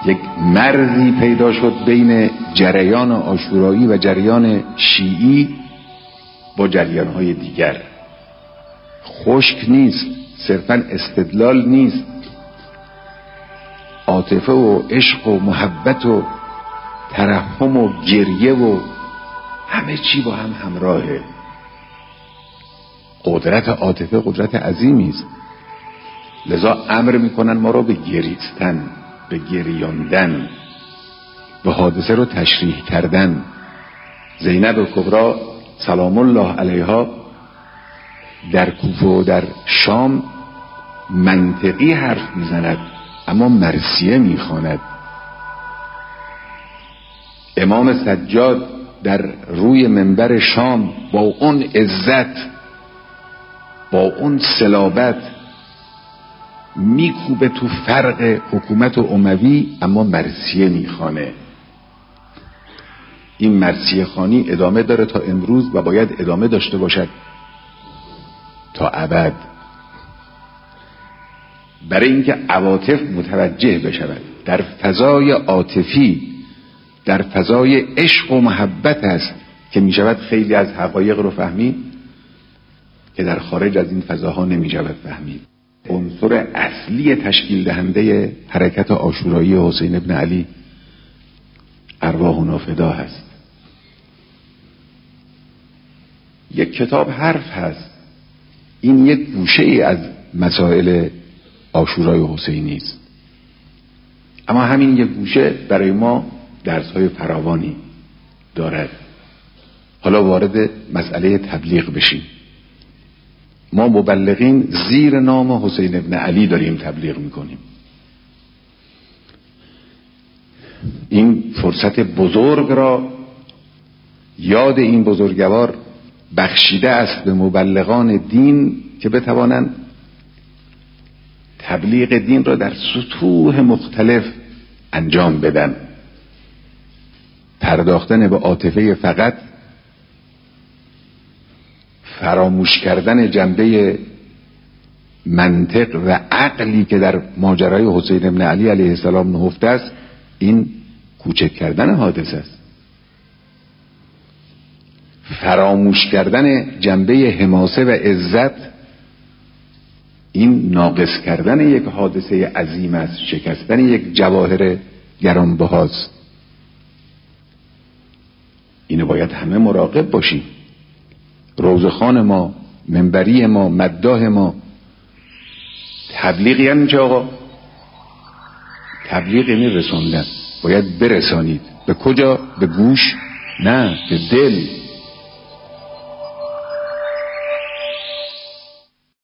یک مرزی پیدا شد بین جریان عاشورایی و جریان شیعی با جریان‌های دیگر. خشک نیست، صرفاً استدلال نیست، عاطفه و عشق و محبت و ترحم و گریه و همه چی با هم همراهه. قدرت عاطفه قدرت عظیمی است، لذا امر میکنن ما رو به گریستن، به گریاندن، به حادثه رو تشریح کردن. زینب کبری سلام الله علیها در کوفه و در شام منطقی حرف میزند اما مرثیه میخواند. امام سجاد در روی منبر شام با اون عزت، با اون صلابت میکوبه تو فرق حکومت اموی اما مرثیه میخوانه. این مرثیه خوانی ادامه داره تا امروز و باید ادامه داشته باشد تا ابد، برای اینکه عواطف متوجه بشود. در فضای عاطفی، در فضای عشق و محبت است که میشود خیلی از حقایق رو فهمید که در خارج از این فضاها نمیشود فهمید. عنصر اصلی تشکیل دهنده حرکت عاشورایی حسین ابن علی ارواحنا فدا هست. یک کتاب حرف هست، این یک گوشه ای از مسائل عاشورای حسینی است، اما همین یک گوشه برای ما درس‌های فراوانی دارد. حالا وارد مسئله تبلیغ بشیم. ما مبلغین زیر نام حسین ابن علی داریم تبلیغ میکنیم. این فرصت بزرگ را یاد این بزرگوار بخشیده است به مبلغان دین که بتوانند تبلیغ دین را در سطوح مختلف انجام بدن. پرداختن به عاطفه فقط، فراموش کردن جنبه منطق و عقلی که در ماجرای حسین ابن علی علیه السلام نهفته است، این کوچک کردن حادثه است. فراموش کردن جنبه حماسه و عزت، این ناقص کردن یک حادثه عظیم است، شکستن یک جواهر گرانبهاست. اینو باید همه مراقب باشیم. روزخوان ما، منبری ما، مداح ما، تبلیغ یعنی چه آقا؟ تبلیغ یعنی رساندن. باید برسانید. به کجا؟ به گوش؟ نه، به دل.